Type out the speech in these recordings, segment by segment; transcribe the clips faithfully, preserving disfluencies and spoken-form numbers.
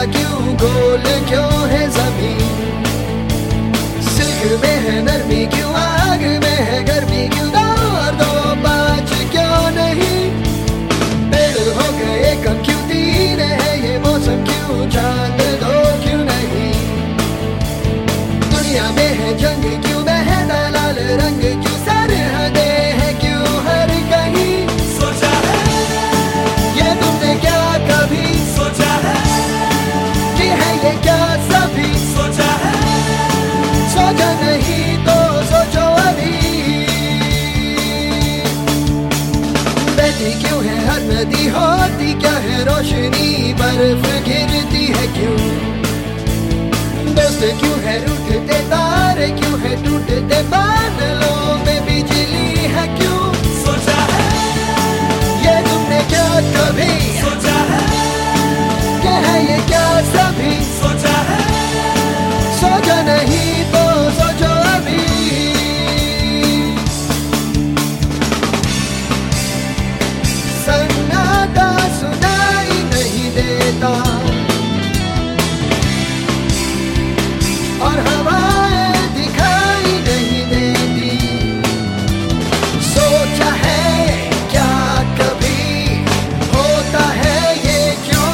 क्यों, गोल क्यों है जमीन? सिल्क में है नरमी क्यों, आग में है गर्मी क्यों, दो दो पाँच क्यों नहीं? पेड़ हो गए कम क्यों, तीन है ये मौसम क्यों, चांद दो क्यों नहीं? दुनिया में है जंग क्यों, बहता लाल रंग क्यों, सरहदें है क्यों हर कहीं? सोचा है ये तुमने क्या कभी सोचा है कि है ये क्या सभी? सोचा है सोचा नहीं तो सोचो अभी। बहती क्यों है हर नदी, होती क्या है रोशनी, बर्फ गिरती है क्यों? दोस्त क्यों है रूठते तारे, क्यों है टूटते बादलों में बिजली है क्यों? सोचा है ये तुमने क्या कभी सोचा है कि है ये क्या सभी? सोचा है सोचा नहीं तो सोचो अभी। सन्नाटा सुनाई नहीं देता और हवाएं दिखाई नहीं देती। सोचा है क्या कभी होता है ये क्यों?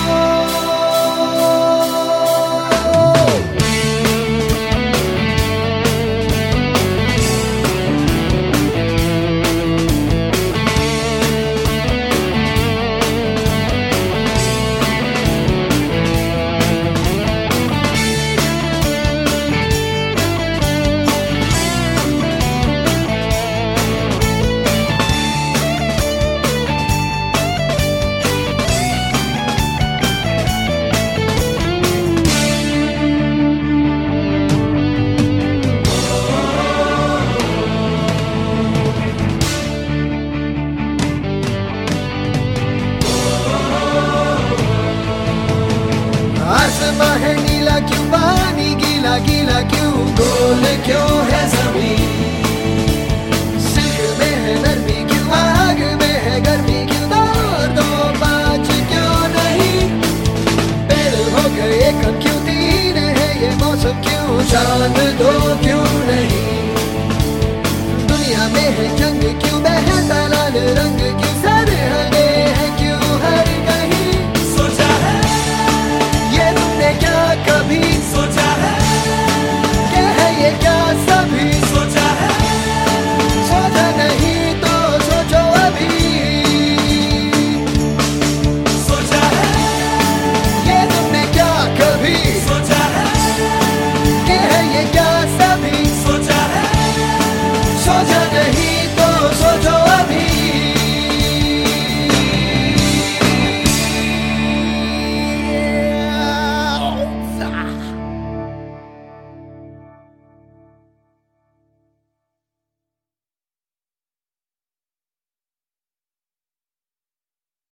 आसमां है नीला क्यों, पानी गीला गीला क्यों, गोल क्यों है जमीन? सिल्क में है नरमी क्यों, आग में है गर्मी क्यों, दो दो पाँच क्यों नहीं? पेड़ हो गए कम क्यों, तीन है ये मौसम क्यों, चांद दो क्यों